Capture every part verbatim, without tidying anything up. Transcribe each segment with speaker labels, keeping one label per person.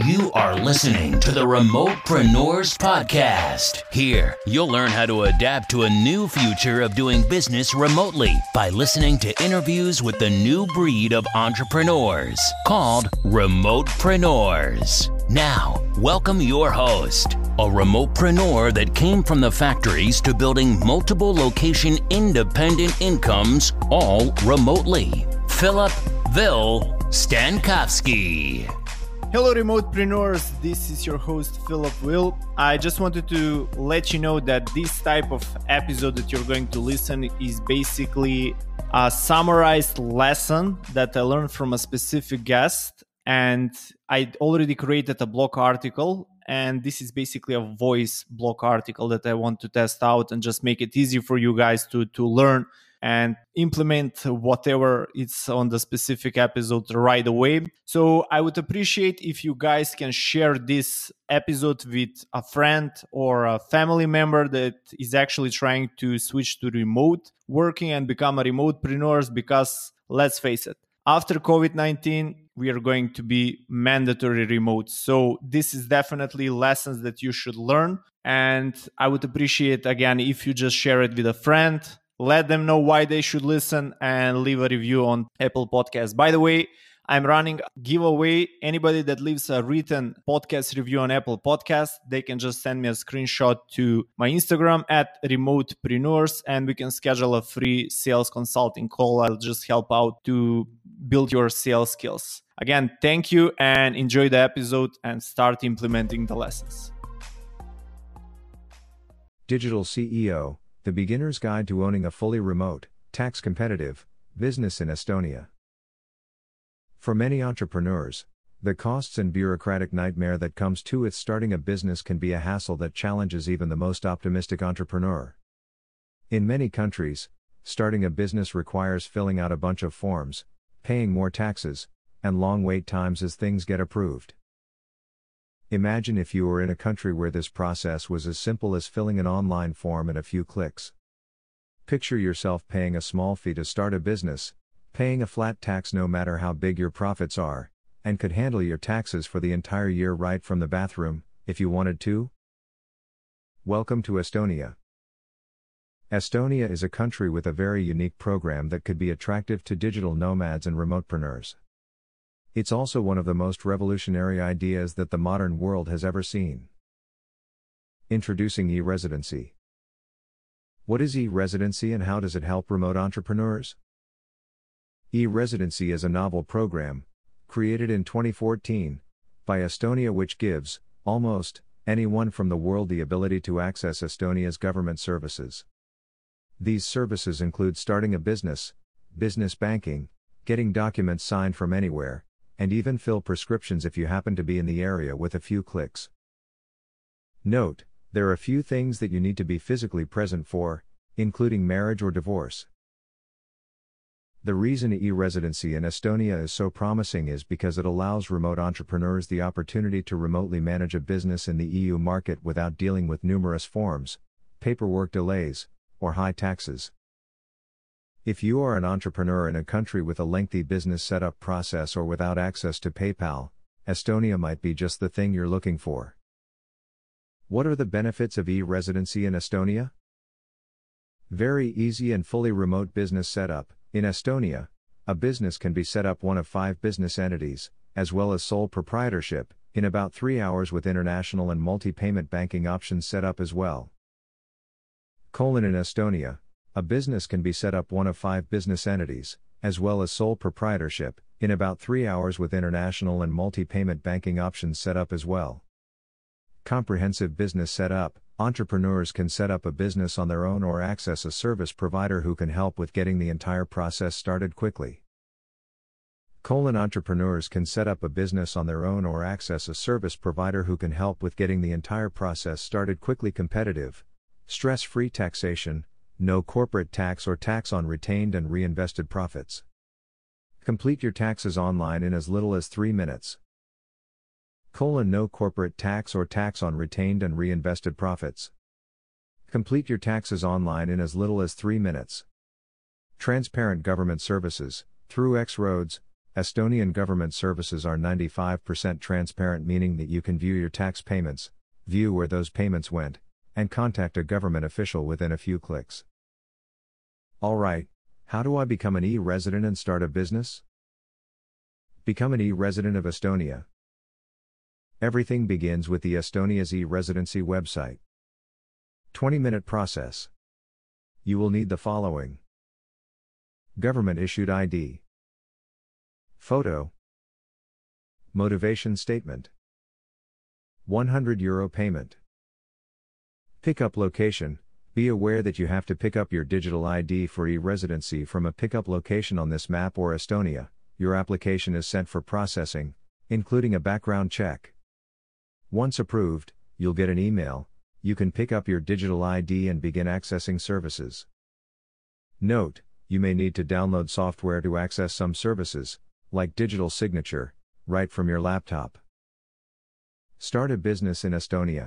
Speaker 1: You are listening to the Remotepreneurs Podcast. Here, you'll learn how to adapt to a new future of doing business remotely by listening to interviews with the new breed of entrepreneurs called Remotepreneurs. Now, welcome your host, a remotepreneur that came from the factories to building multiple location independent incomes all remotely. Philip Vil Stankovsky.
Speaker 2: Hello remotepreneurs, this is your host Philip Vil. I just wanted to let you know that this type of episode that you're going to listen is basically a summarized lesson that I learned from a specific guest, and I already created a blog article, and this is basically a voice blog article that I want to test out and just make it easy for you guys to, to learn and implement whatever it's on the specific episode right away. So I would appreciate if you guys can share this episode with a friend or a family member that is actually trying to switch to remote working and become a remotepreneur, because let's face it, after covid nineteen, we are going to be mandatory remote. So this is definitely lessons that you should learn. And I would appreciate, again, if you just share it with a friend, let them know why they should listen, and leave a review on Apple Podcasts. By the way, I'm running a giveaway. Anybody that leaves a written podcast review on Apple Podcasts, they can just send me a screenshot to my Instagram at Remotepreneurs, and we can schedule a free sales consulting call. I'll just help out to build your sales skills. Again, thank you and enjoy the episode and start implementing the lessons.
Speaker 3: Digital C E O, the beginner's guide to owning a fully remote, tax-competitive business in Estonia. For many entrepreneurs, the costs and bureaucratic nightmare that comes to with starting a business can be a hassle that challenges even the most optimistic entrepreneur. In many countries, starting a business requires filling out a bunch of forms, paying more taxes, and long wait times as things get approved. Imagine if you were in a country where this process was as simple as filling an online form and a few clicks. Picture yourself paying a small fee to start a business, paying a flat tax no matter how big your profits are, and could handle your taxes for the entire year right from the bathroom, if you wanted to? Welcome to Estonia. Estonia is a country with a very unique program that could be attractive to digital nomads and remotepreneurs. It's also one of the most revolutionary ideas that the modern world has ever seen. Introducing e-residency. What is e-residency and how does it help remote entrepreneurs? E-residency is a novel program, created in twenty fourteen, by Estonia, which gives, almost, anyone from the world the ability to access Estonia's government services. These services include starting a business, business banking, getting documents signed from anywhere, and even fill prescriptions if you happen to be in the area with a few clicks. Note, there are a few things that you need to be physically present for, including marriage or divorce. The reason e-residency in Estonia is so promising is because it allows remote entrepreneurs the opportunity to remotely manage a business in the E U market without dealing with numerous forms, paperwork delays, or high taxes. If you are an entrepreneur in a country with a lengthy business setup process or without access to PayPal, Estonia might be just the thing you're looking for. What are the benefits of e-residency in Estonia? Very easy and fully remote business setup. In Estonia, a business can be set up one of five business entities, as well as sole proprietorship, in about three hours with international and multi-payment banking options set up as well. Colon in Estonia, a business can be set up one of five business entities, as well as sole proprietorship, in about three hours with international and multi-payment banking options set up as well. Comprehensive business setup. Entrepreneurs can set up a business on their own or access a service provider who can help with getting the entire process started quickly. Colon entrepreneurs can set up a business on their own or access a service provider who can help with getting the entire process started quickly. Competitive, stress-free taxation, no corporate tax or tax on retained and reinvested profits. Complete your taxes online in as little as three minutes. Colon no corporate tax or tax on retained and reinvested profits. Complete your taxes online in as little as three minutes. Transparent government services, through X-Roads, Estonian government services are ninety-five percent transparent, meaning that you can view your tax payments, view where those payments went, and contact a government official within a few clicks. Alright, how do I become an e-resident and start a business? Become an e-resident of Estonia. Everything begins with the Estonia's e-residency website. twenty minute process. You will need the following: government issued I D, photo, motivation statement, one hundred euro payment. Pickup location. Be aware that you have to pick up your digital I D for e-residency from a pickup location on this map or Estonia. Your application is sent for processing, including a background check. Once approved, you'll get an email. You can pick up your digital I D and begin accessing services. Note, you may need to download software to access some services, like digital signature, right from your laptop. Start a business in Estonia.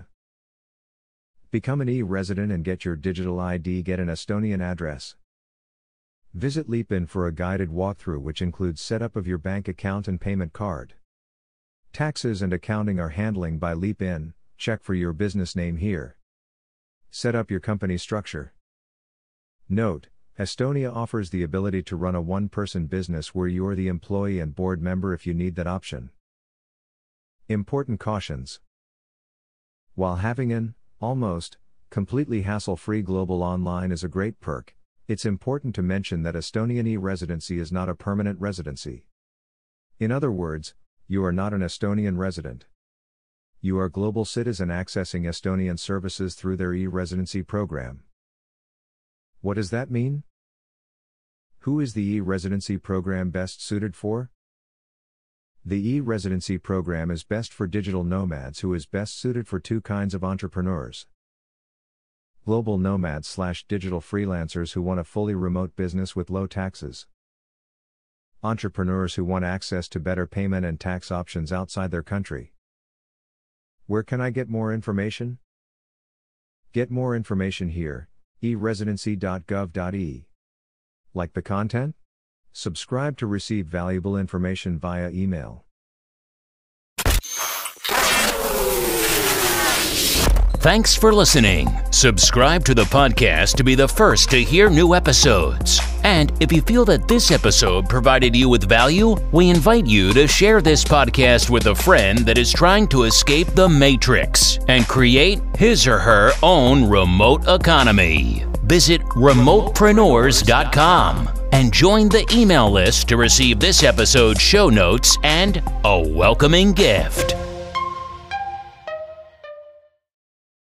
Speaker 3: Become an e-resident and get your digital I D. Get an Estonian address. Visit LeapIn for a guided walkthrough which includes setup of your bank account and payment card. Taxes and accounting are handling by LeapIn. Check for your business name here. Set up your company structure. Note, Estonia offers the ability to run a one-person business where you are the employee and board member if you need that option. Important cautions. While having an, almost, completely hassle-free global online is a great perk, it's important to mention that Estonian e-residency is not a permanent residency. In other words, you are not an Estonian resident. You are global citizen accessing Estonian services through their e-residency program. What does that mean? Who is the e-residency program best suited for? The e-residency program is best for digital nomads who is best suited for two kinds of entrepreneurs. Global nomads slash digital freelancers who want a fully remote business with low taxes. Entrepreneurs who want access to better payment and tax options outside their country. Where can I get more information? Get more information here, e residency dot gov dot e u. Like the content? Subscribe to receive valuable information via email.
Speaker 1: Thanks for listening. Subscribe to the podcast to be the first to hear new episodes. And if you feel that this episode provided you with value, we invite you to share this podcast with a friend that is trying to escape the matrix and create his or her own remote economy. Visit remotepreneurs dot com and join the email list to receive this episode's show notes and a welcoming gift.